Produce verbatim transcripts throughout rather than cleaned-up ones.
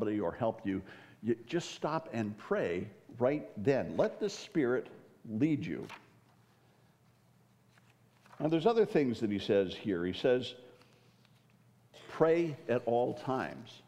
somebody or help you, you just stop and pray right then. Let the Spirit lead you. Now, there's other things that he says here. He says, pray at all times.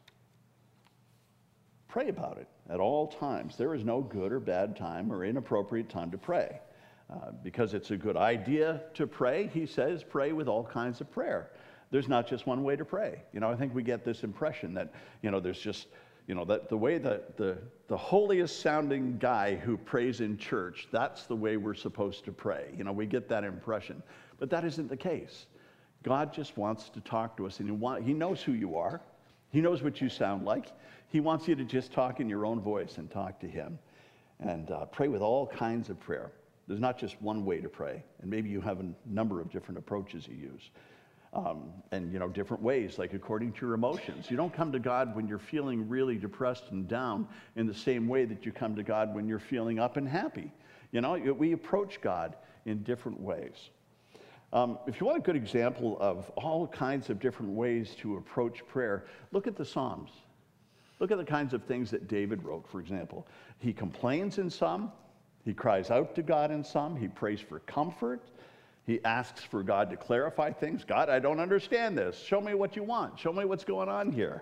Pray about it at all times. There is no good or bad time or inappropriate time to pray. Uh, because it's a good idea to pray, he says, pray with all kinds of prayer. There's not just one way to pray. You know, I think we get this impression that, you know, there's just, you know, that the way that the, the holiest sounding guy who prays in church, that's the way we're supposed to pray. You know, we get that impression. But that isn't the case. God just wants to talk to us, and he, want, he knows who you are. He knows what you sound like. He wants you to just talk in your own voice and talk to him. And uh, pray with all kinds of prayer. There's not just one way to pray, and maybe you have a number of different approaches you use. Um, and, you know, different ways, like according to your emotions. You don't come to God when you're feeling really depressed and down in the same way that you come to God when you're feeling up and happy. You know, we approach God in different ways. Um, if you want a good example of all kinds of different ways to approach prayer, look at the Psalms. Look at the kinds of things that David wrote, for example. He complains in some. He cries out to God in some. He prays for comfort. He asks for God to clarify things. God, I don't understand this. Show me what you want. Show me what's going on here.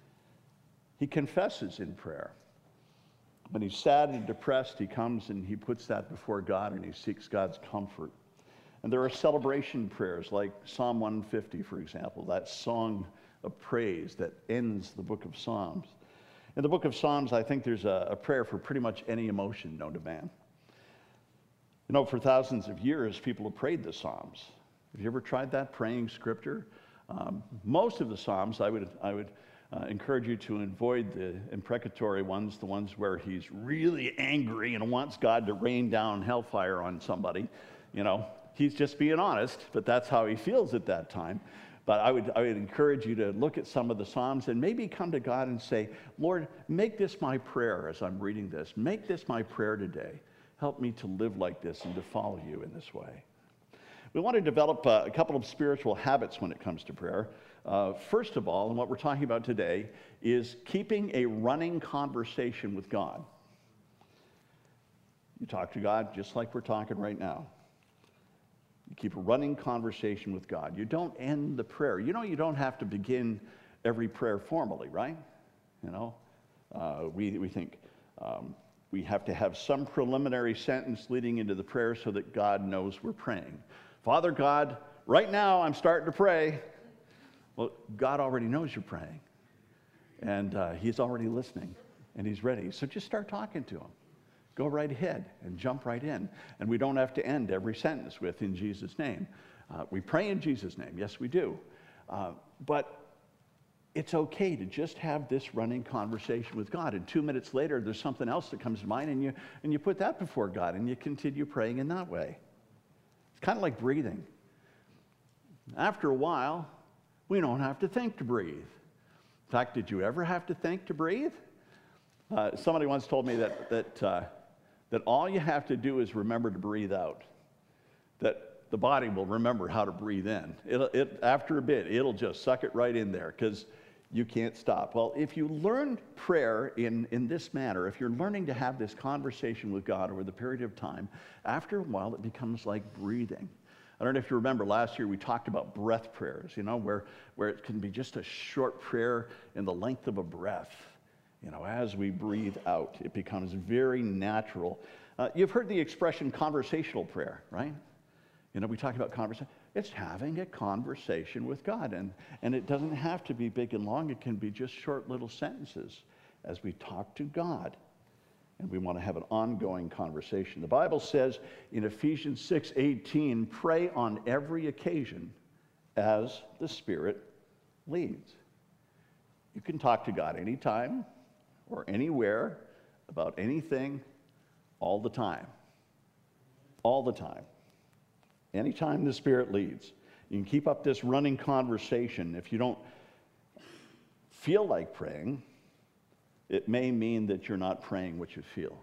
He confesses in prayer. When he's sad and depressed, he comes and he puts that before God and he seeks God's comfort. And there are celebration prayers like Psalm one fifty, for example, that song of praise that ends the book of Psalms. In the book of Psalms, I think there's a, a prayer for pretty much any emotion known to man. You know, for thousands of years, people have prayed the Psalms. Have you ever tried that, praying Scripture? Um, most of the Psalms, I would, I would uh, encourage you to avoid the imprecatory ones, the ones where he's really angry and wants God to rain down hellfire on somebody. You know, he's just being honest, but that's how he feels at that time. But I would, I would encourage you to look at some of the Psalms and maybe come to God and say, Lord, make this my prayer as I'm reading this. Make this my prayer today. Help me to live like this and to follow you in this way. We want to develop uh, a couple of spiritual habits when it comes to prayer. Uh, first of all, and what we're talking about today, is keeping a running conversation with God. You talk to God just like we're talking right now. You keep a running conversation with God. You don't end the prayer. You know, you don't have to begin every prayer formally, right? You know, uh, we, we think um, we have to have some preliminary sentence leading into the prayer so that God knows we're praying. Father God, right now I'm starting to pray. Well, God already knows you're praying. And uh, he's already listening. And he's ready. So just start talking to him. Go right ahead and jump right in. And we don't have to end every sentence with, in Jesus' name. Uh, we pray in Jesus' name. Yes, we do. Uh, but it's okay to just have this running conversation with God. And two minutes later, there's something else that comes to mind, and you, and you put that before God, and you continue praying in that way. It's kind of like breathing. After a while, we don't have to think to breathe. In fact, did you ever have to think to breathe? Uh, somebody once told me that, that, uh, that all you have to do is remember to breathe out. That the body will remember how to breathe in. It'll, it, after a bit, it'll just suck it right in there because you can't stop. Well, if you learn prayer in, in this manner, if you're learning to have this conversation with God over the period of time, after a while it becomes like breathing. I don't know if you remember last year we talked about breath prayers, you know, where, where it can be just a short prayer in the length of a breath. You know, as we breathe out, it becomes very natural. Uh, you've heard the expression conversational prayer, right? You know, we talk about conversation. It's having a conversation with God. And, and it doesn't have to be big and long. It can be just short little sentences as we talk to God. And we want to have an ongoing conversation. The Bible says in Ephesians six eighteen, pray on every occasion as the Spirit leads. You can talk to God anytime or anywhere about anything all the time. All the time. Anytime the Spirit leads. You can keep up this running conversation. If you don't feel like praying, it may mean that you're not praying what you feel.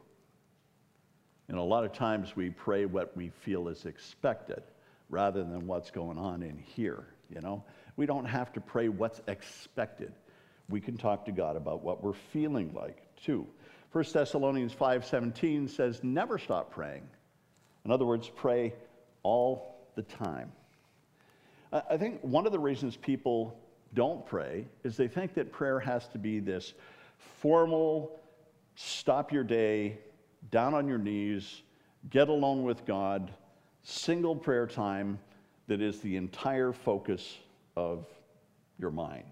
And a lot of times we pray what we feel is expected rather than what's going on in here, you know. We don't have to pray what's expected. we can talk to God about what we're feeling like, too. First Thessalonians five seventeen says, never stop praying. In other words, pray all the time. I think one of the reasons people don't pray is they think that prayer has to be this formal, stop your day, down on your knees, get alone with God, single prayer time that is the entire focus of your mind.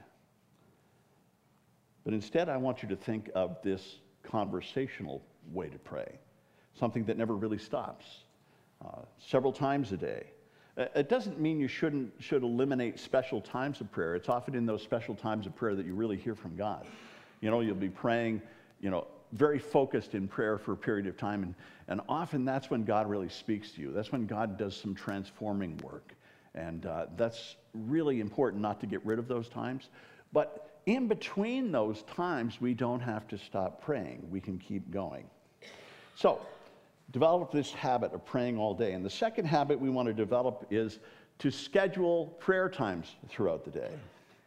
But instead, I want you to think of this conversational way to pray, something that never really stops, uh, several times a day. It doesn't mean you shouldn't should eliminate special times of prayer. It's often in those special times of prayer that you really hear from God. You know, you'll be praying, you know, very focused in prayer for a period of time, and, and often that's when God really speaks to you. That's when God does some transforming work. And uh, that's really important not to get rid of those times. But in between those times, we don't have to stop praying. We can keep going. So, develop this habit of praying all day. And the second habit we want to develop is to schedule prayer times throughout the day.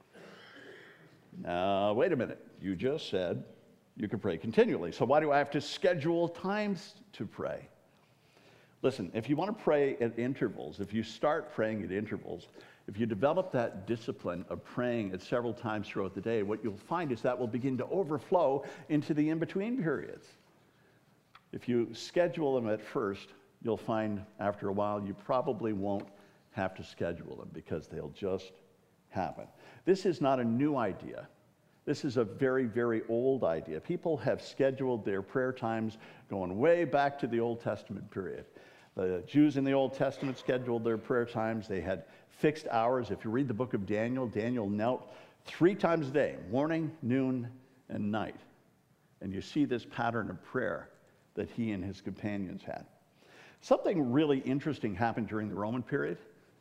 Now, wait a minute. You just said you can pray continually. So why do I have to schedule times to pray? Listen, if you want to pray at intervals, if you start praying at intervals, if you develop that discipline of praying at several times throughout the day, what you'll find is that will begin to overflow into the in-between periods. If you schedule them at first, you'll find after a while you probably won't have to schedule them because they'll just happen. This is not a new idea. This is a very, very old idea. People have scheduled their prayer times going way back to the Old Testament period. The Jews in the Old Testament scheduled their prayer times. They had fixed hours. If you read the book of Daniel, Daniel knelt three times a day, morning, noon, and night. And you see this pattern of prayer that he and his companions had. Something really interesting happened during the Roman period.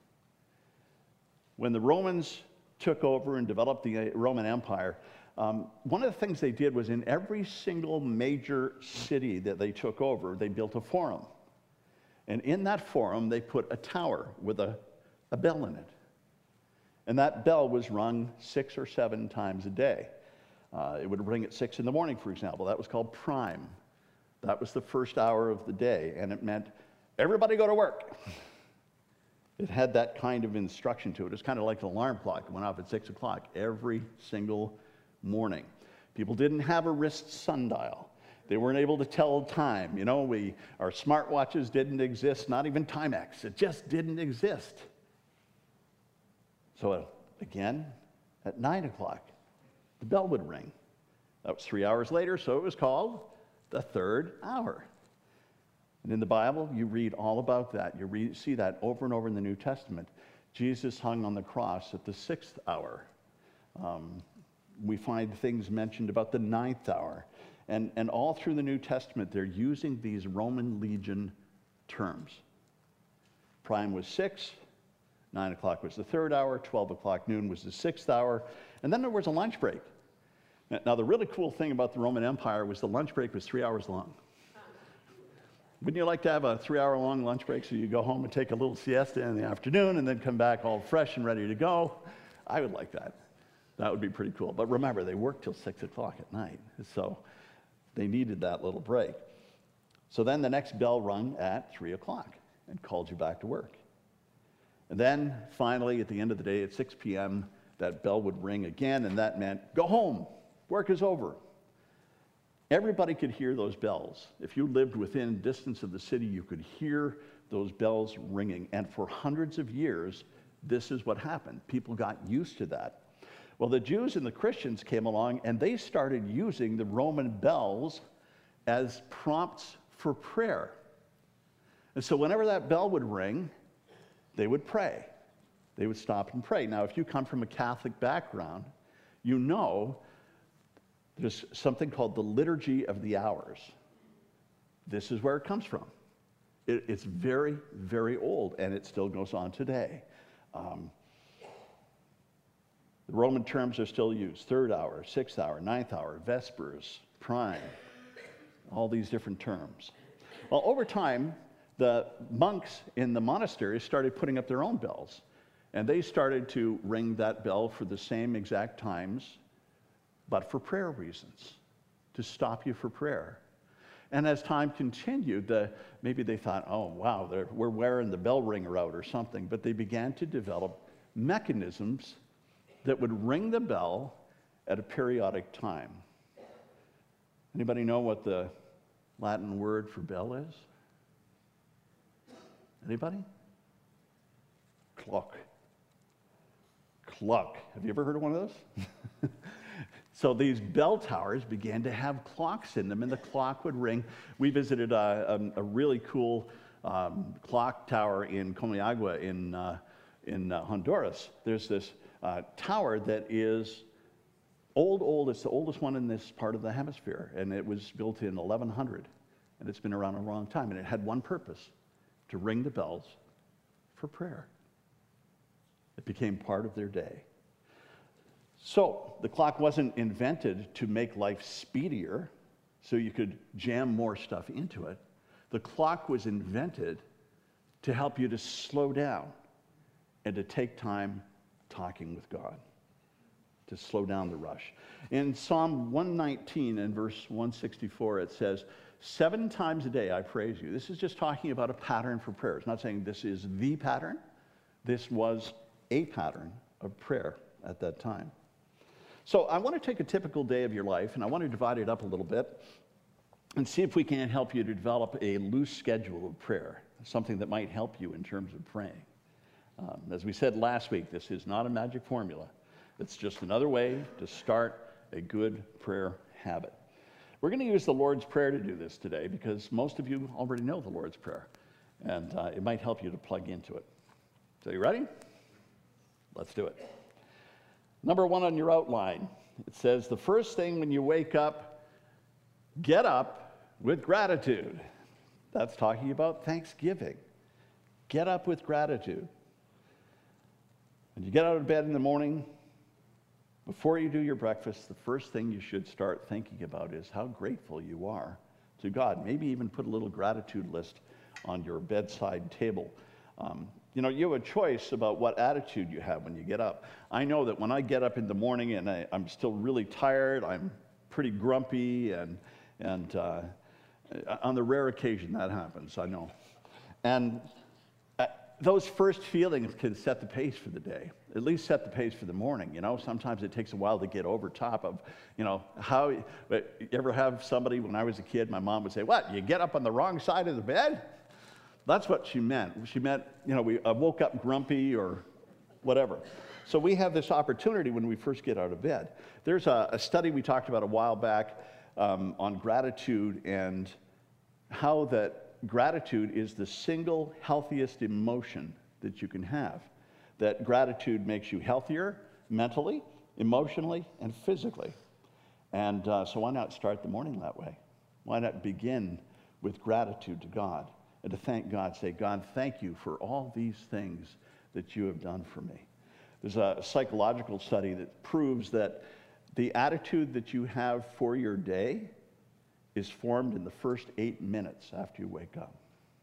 When the Romans took over and developed the Roman Empire, um, one of the things they did was in every single major city that they took over, they built a forum. And in that forum, they put a tower with a, a bell in it. And that bell was rung six or seven times a day. Uh, it would ring at six in the morning, for example. That was called prime. That was the first hour of the day, and it meant everybody go to work. It had that kind of instruction to it. It's kind of like an alarm clock. It went off at six o'clock every single morning. People didn't have a wrist sundial. They weren't able to tell time. You know, we, our smartwatches didn't exist, not even Timex. It just didn't exist. So uh, again, at nine o'clock, the bell would ring. That was three hours later, so it was called the third hour. And in the Bible, you read all about that. You read, see that over and over in the New Testament. Jesus hung on the cross at the sixth hour. Um, we find things mentioned about the ninth hour. And, and all through the New Testament, they're using these Roman legion terms. Prime was six, nine o'clock was the third hour, twelve o'clock noon was the sixth hour, and then there was a lunch break. Now, the really cool thing about the Roman Empire was the lunch break was three hours long. Wouldn't you like to have a three-hour-long lunch break so you go home and take a little siesta in the afternoon and then come back all fresh and ready to go? I would like that. That would be pretty cool. But remember, they worked till six o'clock at night, so they needed that little break. So then the next bell rung at three o'clock and called you back to work. And then finally, at the end of the day, at six p m, that bell would ring again, and that meant, go home. Work is over. Everybody could hear those bells. If you lived within distance of the city, you could hear those bells ringing. And for hundreds of years, this is what happened. People got used to that. Well, the Jews and the Christians came along, and they started using the Roman bells as prompts for prayer. And so whenever that bell would ring, they would pray. They would stop and pray. Now, if you come from a Catholic background, you know there's something called the Liturgy of the Hours. This is where it comes from. It, it's very, very old, and it still goes on today. Um, the Roman terms are still used: third hour, sixth hour, ninth hour, vespers, prime, all these different terms. Well, over time, the monks in the monasteries started putting up their own bells, and they started to ring that bell for the same exact times but for prayer reasons, to stop you for prayer. And as time continued, the, maybe they thought, oh, wow, we're wearing the bell ringer out or something, but they began to develop mechanisms that would ring the bell at a periodic time. Anybody know what the Latin word for bell is? Anybody? Clock. Clock. Have you ever heard of one of those? So these bell towers began to have clocks in them, and the clock would ring. We visited a, a, a really cool um, clock tower in Comayagua in, uh, in uh, Honduras. There's this uh, tower that is old, old. It's the oldest one in this part of the hemisphere, and it was built in eleven hundred, and it's been around a long time, and it had one purpose: to ring the bells for prayer. It became part of their day. So the clock wasn't invented to make life speedier so you could jam more stuff into it. The clock was invented to help you to slow down and to take time talking with God, to slow down the rush. In Psalm one nineteen and verse one sixty-four, it says, seven times a day I praise you. This is just talking about a pattern for prayer. It's not saying this is the pattern. This was a pattern of prayer at that time. So I want to take a typical day of your life, and I want to divide it up a little bit and see if we can help you to develop a loose schedule of prayer, something that might help you in terms of praying. Um, as we said last week, this is not a magic formula. It's just another way to start a good prayer habit. We're going to use the Lord's Prayer to do this today because most of you already know the Lord's Prayer, and uh, it might help you to plug into it. So you ready? Let's do it. Number one on your outline, it says, the first thing when you wake up, get up with gratitude. That's talking about Thanksgiving. Get up with gratitude. When you get out of bed in the morning, before you do your breakfast, the first thing you should start thinking about is how grateful you are to God. Maybe even put a little gratitude list on your bedside table. Um, You know, you have a choice about what attitude you have when you get up. I know that when I get up in the morning and I, I'm still really tired, I'm pretty grumpy, and, and uh, on the rare occasion that happens, I know. And uh, those first feelings can set the pace for the day, at least set the pace for the morning. You know, sometimes it takes a while to get over top of, you know, how, you ever have somebody, when I was a kid, my mom would say, what, you get up on the wrong side of the bed? That's what she meant. She meant, you know, we uh, woke up grumpy or whatever. So we have this opportunity when we first get out of bed. There's a, a study we talked about a while back um, on gratitude and how that gratitude is the single healthiest emotion that you can have. That gratitude makes you healthier mentally, emotionally, and physically. And uh, so why not start the morning that way? Why not begin with gratitude to God? And to thank God, say, God, thank you for all these things that you have done for me. There's a psychological study that proves that the attitude that you have for your day is formed in the first eight minutes after you wake up.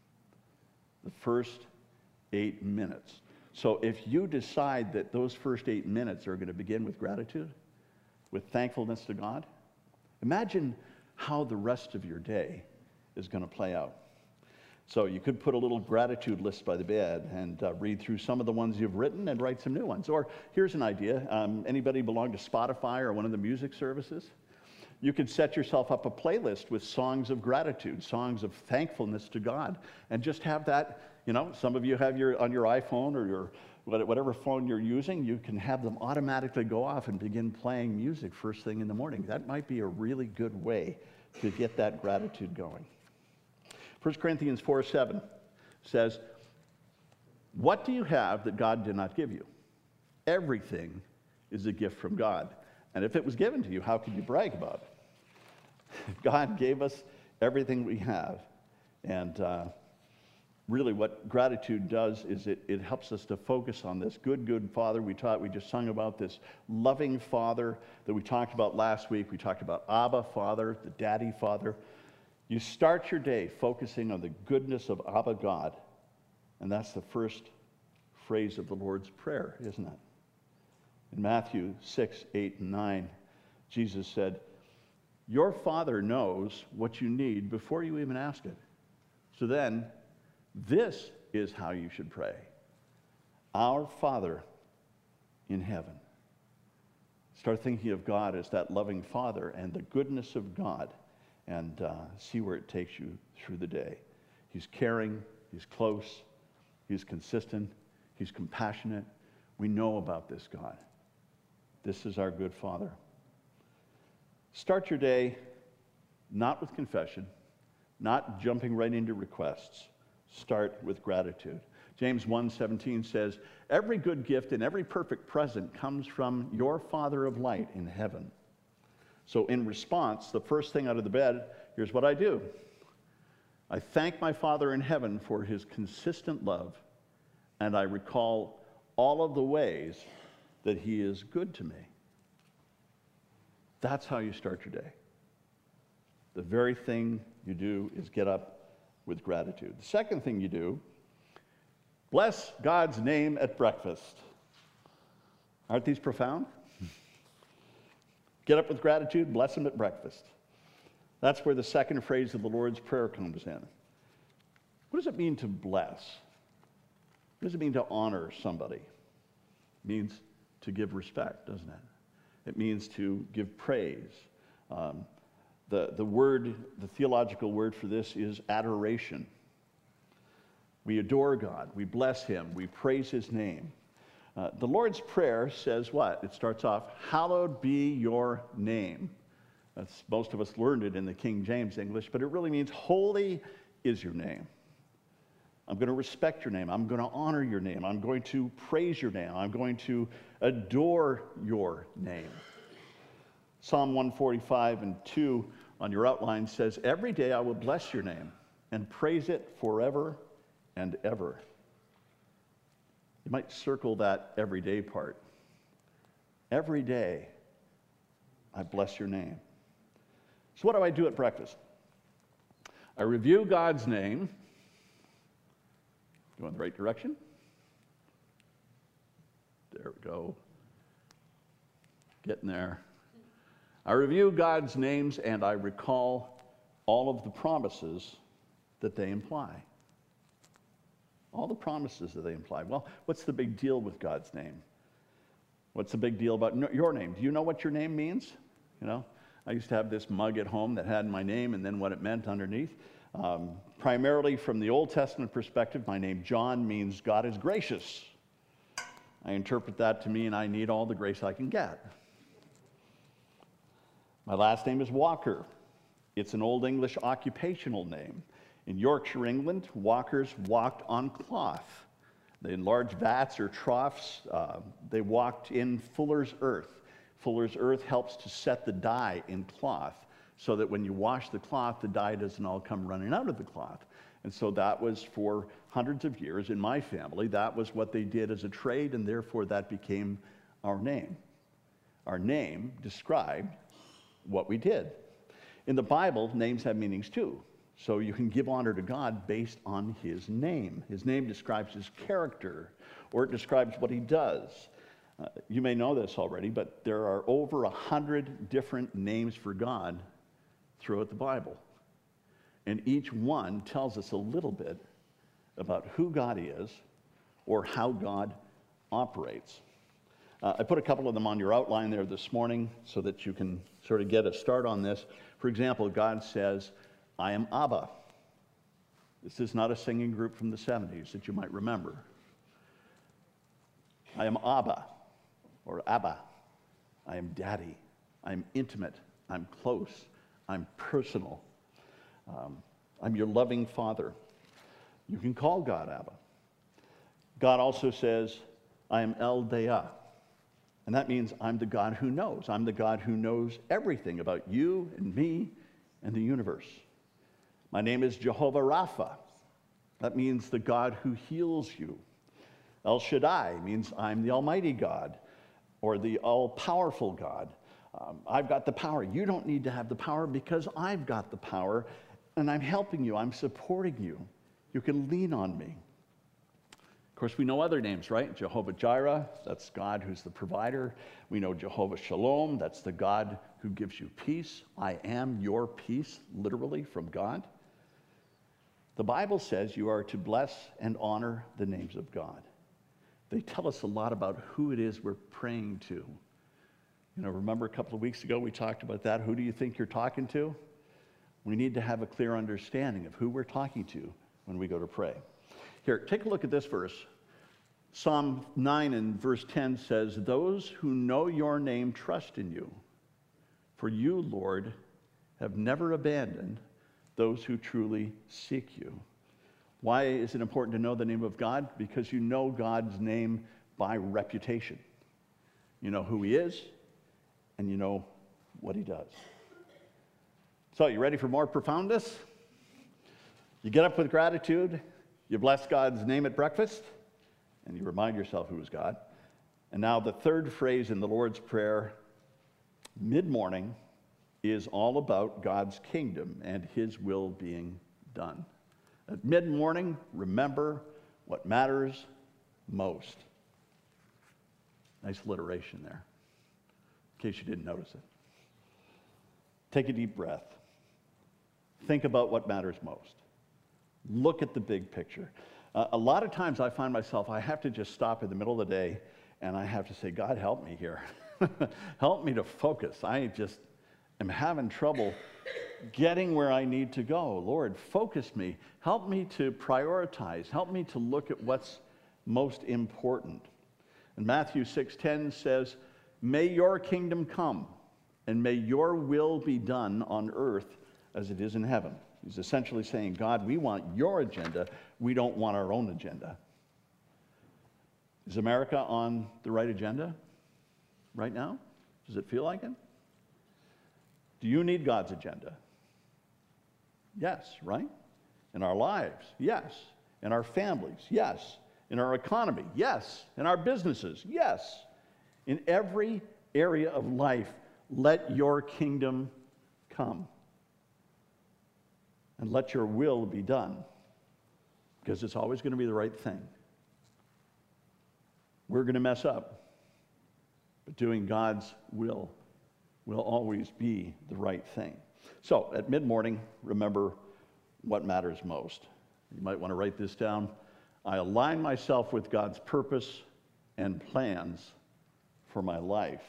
The first eight minutes. So if you decide that those first eight minutes are going to begin with gratitude, with thankfulness to God, imagine how the rest of your day is going to play out. So you could put a little gratitude list by the bed and uh, read through some of the ones you've written and write some new ones. Or here's an idea. Um, anybody belong to Spotify or one of the music services? You could set yourself up a playlist with songs of gratitude, songs of thankfulness to God, and just have that, you know, some of you have your, on your iPhone or your whatever phone you're using, you can have them automatically go off and begin playing music first thing in the morning. That might be a really good way to get that gratitude going. First Corinthians four seven says, what do you have that God did not give you? Everything is a gift from God. And if it was given to you, how could you brag about it? God gave us everything we have. And uh, really what gratitude does is it, it helps us to focus on this good, good Father. We taught, we just sung about this loving Father that we talked about last week. We talked about Abba Father, the Daddy Father. You start your day focusing on the goodness of Abba God, and that's the first phrase of the Lord's Prayer, isn't it? In Matthew six, eight, and nine, Jesus said, your Father knows what you need before you even ask it. So then, this is how you should pray. Our Father in heaven. Start thinking of God as that loving Father and the goodness of God, and uh, see where it takes you through the day. He's caring, he's close, he's consistent, he's compassionate. We know about this God. This is our good Father. Start your day not with confession, not jumping right into requests. Start with gratitude. James one seventeen says, every good gift and every perfect present comes from your Father of light in heaven. So in response, the first thing out of the bed, here's what I do. I thank my Father in heaven for his consistent love, and I recall all of the ways that he is good to me. That's how you start your day. The very thing you do is get up with gratitude. The second thing you do, bless God's name at breakfast. Aren't these profound? Get up with gratitude, bless him at breakfast. That's where the second phrase of the Lord's Prayer comes in. What does it mean to bless? What does it mean to honor somebody? It means to give respect, doesn't it? It means to give praise. Um, the, the word, the theological word for this is adoration. We adore God, we bless him, we praise his name. Uh, the Lord's Prayer says what? It starts off, hallowed be your name. That's, most of us learned it in the King James English, but it really means holy is your name. I'm going to respect your name. I'm going to honor your name. I'm going to praise your name. I'm going to adore your name. Psalm one forty-five and two on your outline says, every day I will bless your name and praise it forever and ever. You might circle that everyday part. Every day I bless your name. So what do I do at breakfast? I review God's name. Go in the right direction. There we go. Getting there. I review God's names and I recall all of the promises that they imply. All the promises that they imply. Well, what's the big deal with God's name? What's the big deal about your name? Do you know what your name means? You know, I used to have this mug at home that had my name and then what it meant underneath. Um, primarily from the Old Testament perspective, my name John means God is gracious. I interpret that to mean I need all the grace I can get. My last name is Walker. It's an Old English occupational name. In Yorkshire, England, walkers walked on cloth. In large vats or troughs, uh, they walked in fuller's earth. Fuller's earth helps to set the dye in cloth so that when you wash the cloth, the dye doesn't all come running out of the cloth. And so that was for hundreds of years in my family. That was what they did as a trade, and therefore that became our name. Our name described what we did. In the Bible, names have meanings too. So you can give honor to God based on his name. His name describes his character, or it describes what he does. Uh, you may know this already, but there are over a hundred different names for God throughout the Bible. And each one tells us a little bit about who God is or how God operates. Uh, I put a couple of them on your outline there this morning so that you can sort of get a start on this. For example, God says, I am Abba. This is not a singing group from the seventies that you might remember. I am Abba, or Abba. I am Daddy. I'm intimate. I'm close. I'm personal. Um, I'm your loving Father. You can call God Abba. God also says, I am El Dea. And that means I'm the God who knows. I'm the God who knows everything about you and me and the universe. My name is Jehovah Rapha. That means the God who heals you. El Shaddai means I'm the Almighty God, or the all-powerful God. Um, I've got the power. You don't need to have the power because I've got the power, and I'm helping you. I'm supporting you. You can lean on me. Of course, we know other names, right? Jehovah Jireh, that's God who's the provider. We know Jehovah Shalom, that's the God who gives you peace. I am your peace, literally from God. The Bible says you are to bless and honor the names of God. They tell us a lot about who it is we're praying to. You know, remember a couple of weeks ago we talked about that. Who do you think you're talking to? We need to have a clear understanding of who we're talking to when we go to pray. Here, take a look at this verse. Psalm nine and verse ten says, "Those who know your name trust in you. For you, Lord, have never abandoned those who truly seek you." Why is it important to know the name of God? Because you know God's name by reputation. You know who he is, and you know what he does. So, you ready for more profoundness? You get up with gratitude, you bless God's name at breakfast, and you remind yourself who is God. And now the third phrase in the Lord's Prayer, mid-morning, is all about God's kingdom and his will being done. At mid-morning, remember what matters most. Nice alliteration there, in case you didn't notice it. Take a deep breath. Think about what matters most. Look at the big picture. Uh, a lot of times I find myself, I have to just stop in the middle of the day and I have to say, God, help me here. Help me to focus. I just am having trouble getting where I need to go. Lord, focus me. Help me to prioritize. Help me to look at what's most important. And Matthew six ten says, "May your kingdom come, and may your will be done on earth as it is in heaven." He's essentially saying, God, we want your agenda. We don't want our own agenda. Is America on the right agenda right now? Does it feel like it? Do you need God's agenda? Yes, right? In our lives, yes. In our families, yes. In our economy, yes. In our businesses, yes. In every area of life, let your kingdom come. And let your will be done, because it's always going to be the right thing. We're going to mess up, but doing God's will will always be the right thing. So at mid-morning, remember what matters most. You might want to write this down. I align myself with God's purpose and plans for my life.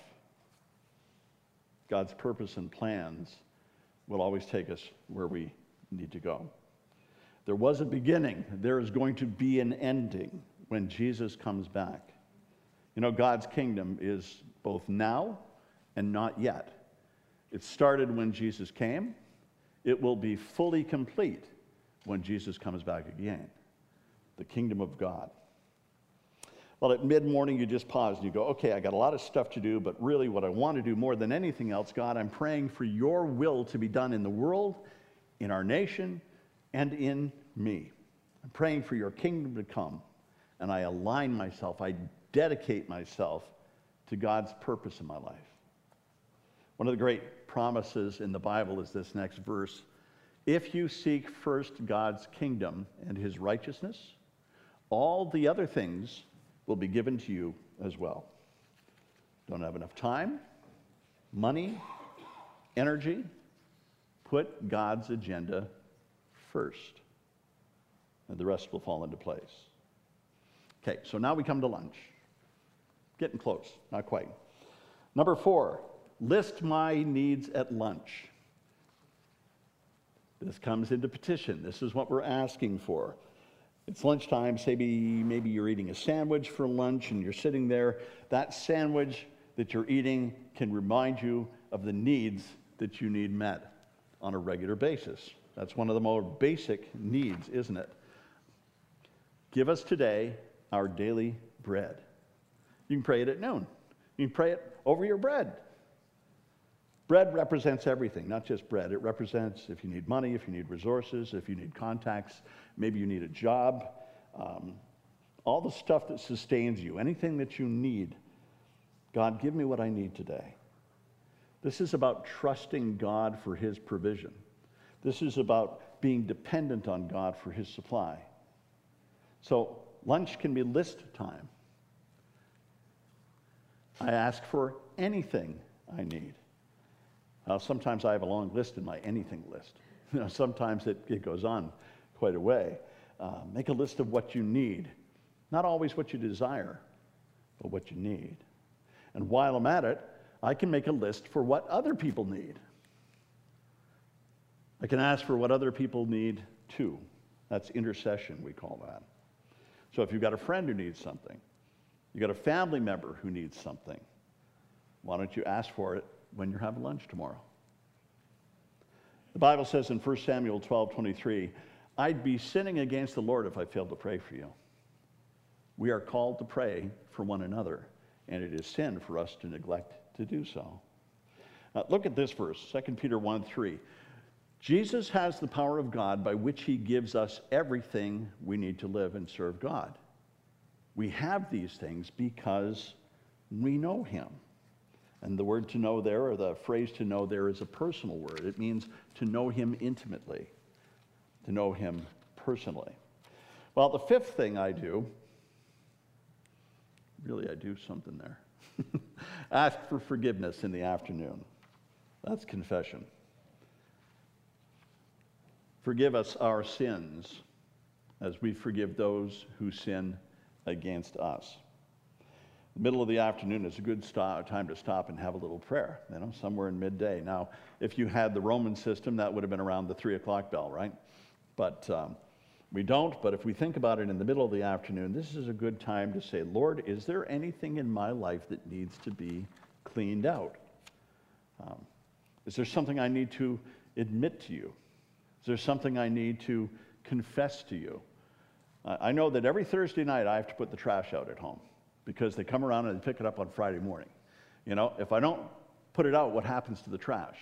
God's purpose and plans will always take us where we need to go. There was a beginning. There is going to be an ending when Jesus comes back. You know, God's kingdom is both now and not yet. It started when Jesus came. It will be fully complete when Jesus comes back again. The kingdom of God. Well, at mid-morning, you just pause and you go, okay, I got a lot of stuff to do, but really what I want to do more than anything else, God, I'm praying for your will to be done in the world, in our nation, and in me. I'm praying for your kingdom to come, and I align myself, I dedicate myself to God's purpose in my life. One of the great promises in the Bible is this next verse. If you seek first God's kingdom and his righteousness, all the other things will be given to you as well. Don't have enough time, money, energy? Put God's agenda first, and the rest will fall into place. Okay, so now we come to lunch. Getting close, not quite. Number four, list my needs at lunch. This comes into petition. This is what we're asking for. It's lunchtime. Say maybe, maybe you're eating a sandwich for lunch and you're sitting there. That sandwich that you're eating can remind you of the needs that you need met on a regular basis. That's one of the more basic needs, isn't it? Give us today our daily bread. You can pray it at noon. You can pray it over your bread. Bread represents everything, not just bread. It represents if you need money, if you need resources, if you need contacts, maybe you need a job, um, all the stuff that sustains you, anything that you need. God, give me what I need today. This is about trusting God for his provision. This is about being dependent on God for his supply. So lunch can be list time. I ask for anything I need. Now, sometimes I have a long list in my anything list. You know, sometimes it, it goes on quite a way. Uh, make a list of what you need. Not always what you desire, but what you need. And while I'm at it, I can make a list for what other people need. I can ask for what other people need too. That's intercession, we call that. So if you've got a friend who needs something, you've got a family member who needs something, why don't you ask for it when you're having lunch tomorrow? The Bible says in First Samuel twelve twenty-three, I'd be sinning against the Lord if I failed to pray for you. We are called to pray for one another, and it is sin for us to neglect to do so. Now, look at this verse, Second Peter one three. Jesus has the power of God by which he gives us everything we need to live and serve God. We have these things because we know him. And the word to know there, or the phrase to know there, is a personal word. It means to know him intimately, to know him personally. Well, the fifth thing I do, really I do something there, ask for forgiveness in the afternoon. That's confession. Forgive us our sins as we forgive those who sin against us. The middle of the afternoon is a good stop, time to stop and have a little prayer, you know, somewhere in midday. Now, if you had the Roman system, that would have been around the three o'clock bell, right? But um, we don't, but if we think about it in the middle of the afternoon, this is a good time to say, Lord, is there anything in my life that needs to be cleaned out? Um, is there something I need to admit to you? Is there something I need to confess to you? Uh, I know that every Thursday night I have to put the trash out at home because they come around and they pick it up on Friday morning. You know, if I don't put it out, what happens to the trash?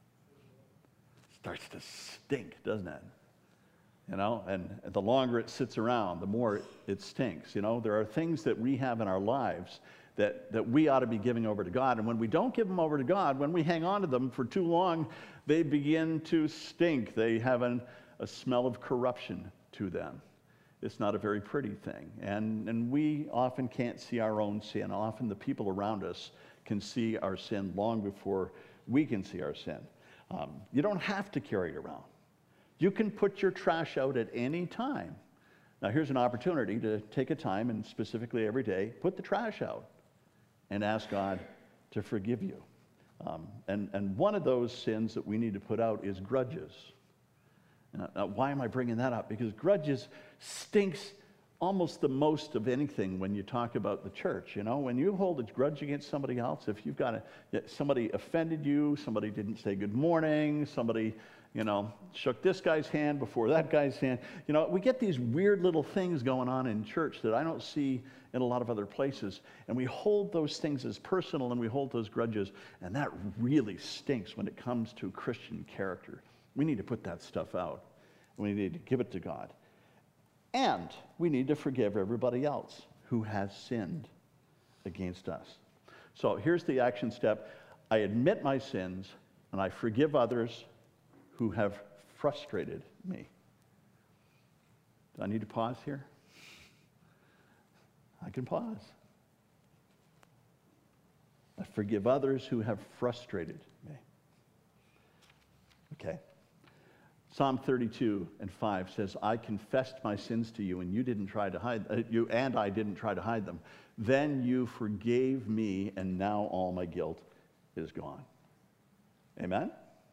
It starts to stink, doesn't it? You know, and the longer it sits around, the more it, it stinks. You know, there are things that we have in our lives that, that we ought to be giving over to God. And when we don't give them over to God, when we hang on to them for too long, they begin to stink. They have an, a smell of corruption to them. It's not a very pretty thing. And, and we often can't see our own sin. Often the people around us can see our sin long before we can see our sin. Um, you don't have to carry it around. You can put your trash out at any time. Now here's an opportunity to take a time, and specifically every day, put the trash out and ask God to forgive you. Um, and, and one of those sins that we need to put out is grudges. Now, now, why am I bringing that up? Because grudges stinks almost the most of anything when you talk about the church. You know, when you hold a grudge against somebody else, if you've got a, somebody offended you, somebody didn't say good morning, somebody, you know, shook this guy's hand before that guy's hand. You know, we get these weird little things going on in church that I don't see in a lot of other places. And we hold those things as personal, and we hold those grudges, and that really stinks when it comes to Christian character. We need to put that stuff out. We need to give it to God. And we need to forgive everybody else who has sinned against us. So here's the action step. I admit my sins, and I forgive others who have frustrated me. Do I need to pause here? I can pause. I forgive others who have frustrated me. Okay. Psalm thirty-two and five says, I confessed my sins to you, and you didn't try to hide uh, you, and I didn't try to hide them. Then you forgave me, and now all my guilt is gone. Amen?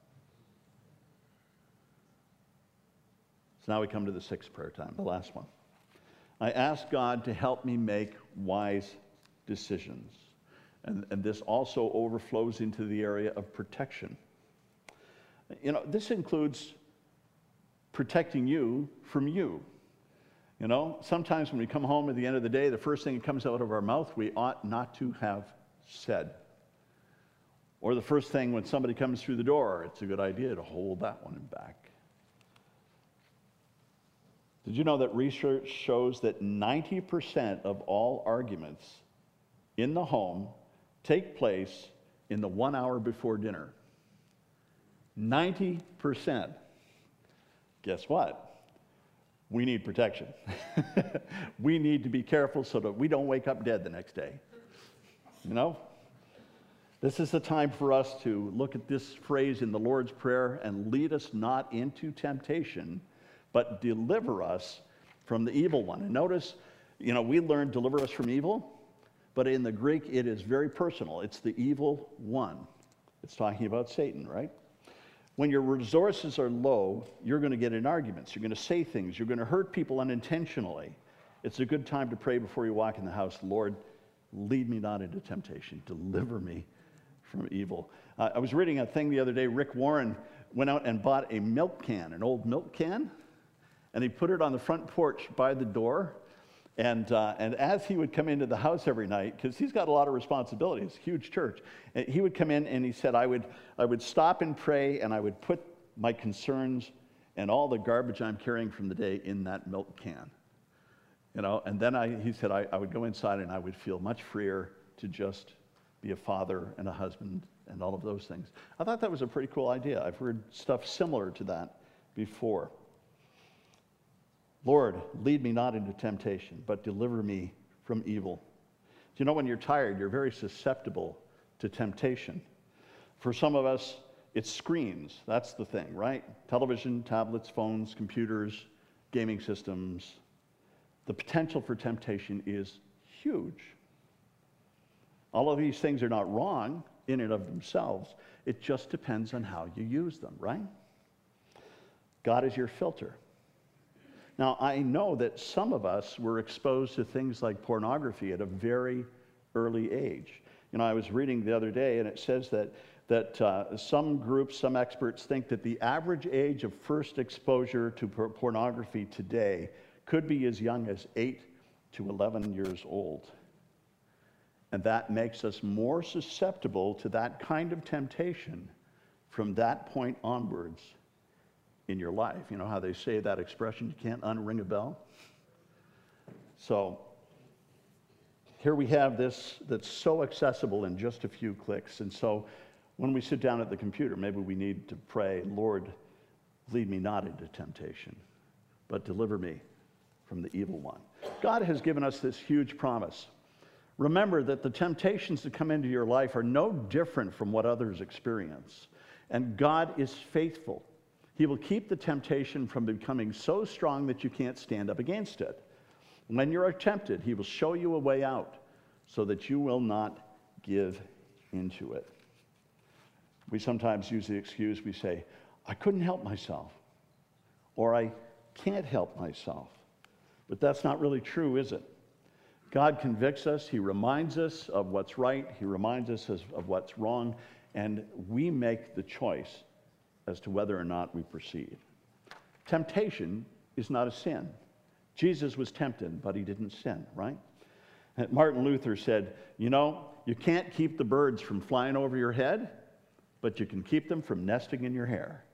So now we come to the sixth prayer time, the last one. I ask God to help me make wise decisions. And, and this also overflows into the area of protection. You know, this includes protecting you from you. You know, sometimes when we come home at the end of the day, the first thing that comes out of our mouth, we ought not to have said. Or the first thing when somebody comes through the door, it's a good idea to hold that one back. Did you know that research shows that ninety percent of all arguments in the home take place in the one hour before dinner? ninety percent. Guess what? We need protection. We need to be careful so that we don't wake up dead the next day. You know? This is the time for us to look at this phrase in the Lord's Prayer, and lead us not into temptation, but deliver us from the evil one. And notice, you know, we learned deliver us from evil, but in the Greek it is very personal. It's the evil one. It's talking about Satan, right? When your resources are low, you're going to get in arguments. You're going to say things. You're going to hurt people unintentionally. It's a good time to pray before you walk in the house, Lord, lead me not into temptation. Deliver me from evil. Uh, I was reading a thing the other day. Rick Warren went out and bought a milk can, an old milk can, and he put it on the front porch by the door. And, uh, and as he would come into the house every night, because he's got a lot of responsibilities, huge church, and he would come in and he said, I would, I would stop and pray, and I would put my concerns and all the garbage I'm carrying from the day in that milk can. You know, and then I, he said, I, I would go inside and I would feel much freer to just be a father and a husband and all of those things. I thought that was a pretty cool idea. I've heard stuff similar to that before. Lord, lead me not into temptation, but deliver me from evil. Do you know when you're tired, you're very susceptible to temptation. For some of us, it's screens. That's the thing, right? Television, tablets, phones, computers, gaming systems. The potential for temptation is huge. All of these things are not wrong in and of themselves. It just depends on how you use them, right? God is your filter. Now, I know that some of us were exposed to things like pornography at a very early age. You know, I was reading the other day, and it says that, that uh, some groups, some experts think that the average age of first exposure to por- pornography today could be as young as eight to eleven years old. And that makes us more susceptible to that kind of temptation from that point onwards in your life. You know how they say that expression, you can't unring a bell? So here we have this that's so accessible in just a few clicks. And so when we sit down at the computer, maybe we need to pray, Lord, lead me not into temptation, but deliver me from the evil one. God has given us this huge promise. Remember that the temptations that come into your life are no different from what others experience. And God is faithful. He will keep the temptation from becoming so strong that you can't stand up against it. When you're tempted, he will show you a way out so that you will not give into it. We sometimes use the excuse, we say, I couldn't help myself, or I can't help myself. But that's not really true, is it? God convicts us, he reminds us of what's right, he reminds us of what's wrong, and we make the choice as to whether or not we proceed. Temptation is not a sin. Jesus was tempted, but he didn't sin, right? And Martin Luther said, you know, you can't keep the birds from flying over your head, but you can keep them from nesting in your hair.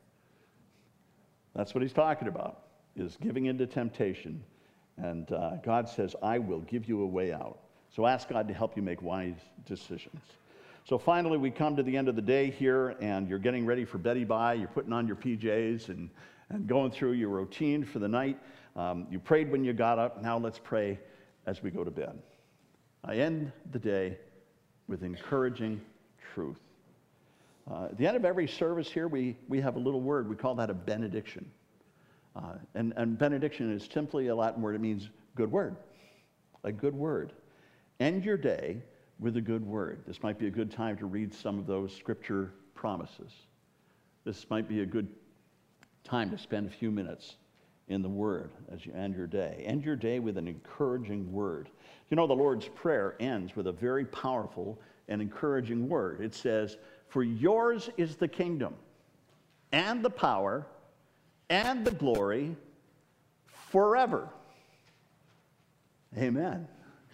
That's what he's talking about, is giving into temptation. And uh, God says, I will give you a way out. So ask God to help you make wise decisions. So finally, we come to the end of the day here, and you're getting ready for Betty Bye. You're putting on your P Js and, and going through your routine for the night. Um, you prayed when you got up. Now let's pray as we go to bed. I end the day with encouraging truth. Uh, at the end of every service here, we, we have a little word. We call that a benediction. Uh, and, and benediction is simply a Latin word. It means good word, a good word. End your day with a good word. This might be a good time to read some of those scripture promises. This might be a good time to spend a few minutes in the word as you end your day. End your day with an encouraging word. You know, the Lord's Prayer ends with a very powerful and encouraging word. It says, for yours is the kingdom and the power and the glory forever. Amen.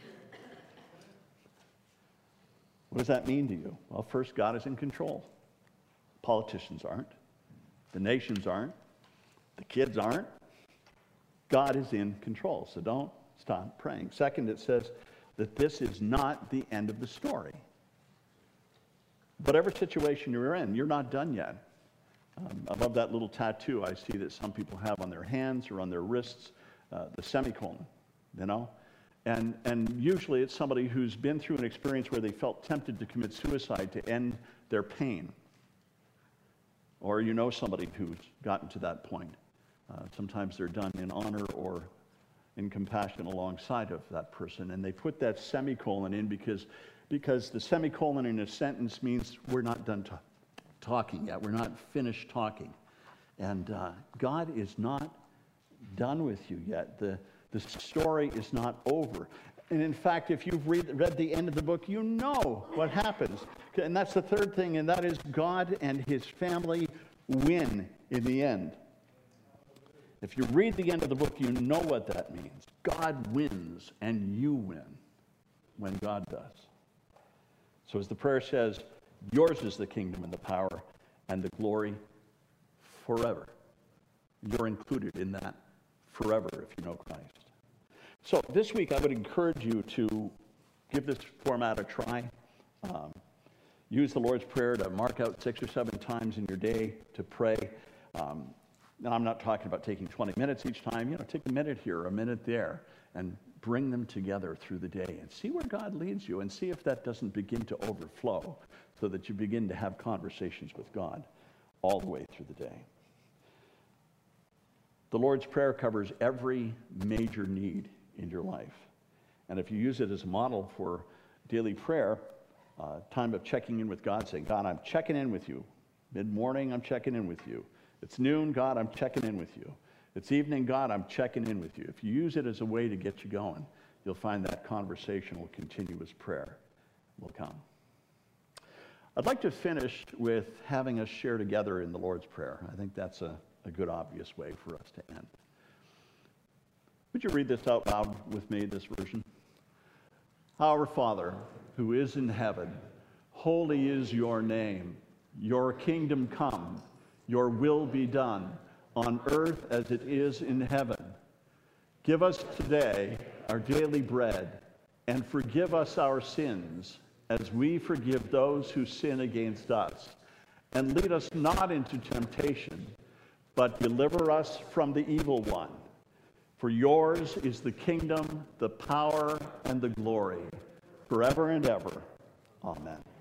What does that mean to you? Well, first, God is in control. Politicians aren't. The nations aren't. The kids aren't. God is in control, so don't stop praying. Second, it says that this is not the end of the story. Whatever situation you're in, you're not done yet. Um, I love that little tattoo I see that some people have on their hands or on their wrists, uh, the semicolon, you know? And, and usually it's somebody who's been through an experience where they felt tempted to commit suicide to end their pain. Or you know somebody who's gotten to that point. Uh, sometimes they're done in honor or in compassion alongside of that person. And they put that semicolon in because, because the semicolon in a sentence means we're not done ta- talking yet. We're not finished talking. And uh, God is not done with you yet. The, the story is not over. And in fact, if you've read, read the end of the book, you know what happens. And that's the third thing, and that is God and his family win in the end. If you read the end of the book, you know what that means. God wins, and you win when God does. So as the prayer says, yours is the kingdom and the power and the glory forever. You're included in that forever if you know Christ. So this week I would encourage you to give this format a try. Um, use the Lord's Prayer to mark out six or seven times in your day to pray. Um, and I'm not talking about taking twenty minutes each time. You know, take a minute here, a minute there, and bring them together through the day and see where God leads you and see if that doesn't begin to overflow so that you begin to have conversations with God all the way through the day. The Lord's Prayer covers every major need in your life. And if you use it as a model for daily prayer, uh, time of checking in with God, saying, God, I'm checking in with you. Mid-morning, I'm checking in with you. It's noon, God, I'm checking in with you. It's evening, God, I'm checking in with you. If you use it as a way to get you going, you'll find that conversational, continuous prayer will come. I'd like to finish with having us share together in the Lord's Prayer. I think that's a, a good, obvious way for us to end. Would you read this out loud with me, this version? Our Father, who is in heaven, holy is your name. Your kingdom come, your will be done, on earth as it is in heaven. Give us today our daily bread, and forgive us our sins, as we forgive those who sin against us. And lead us not into temptation, but deliver us from the evil one. For yours is the kingdom, the power, and the glory, forever and ever. Amen.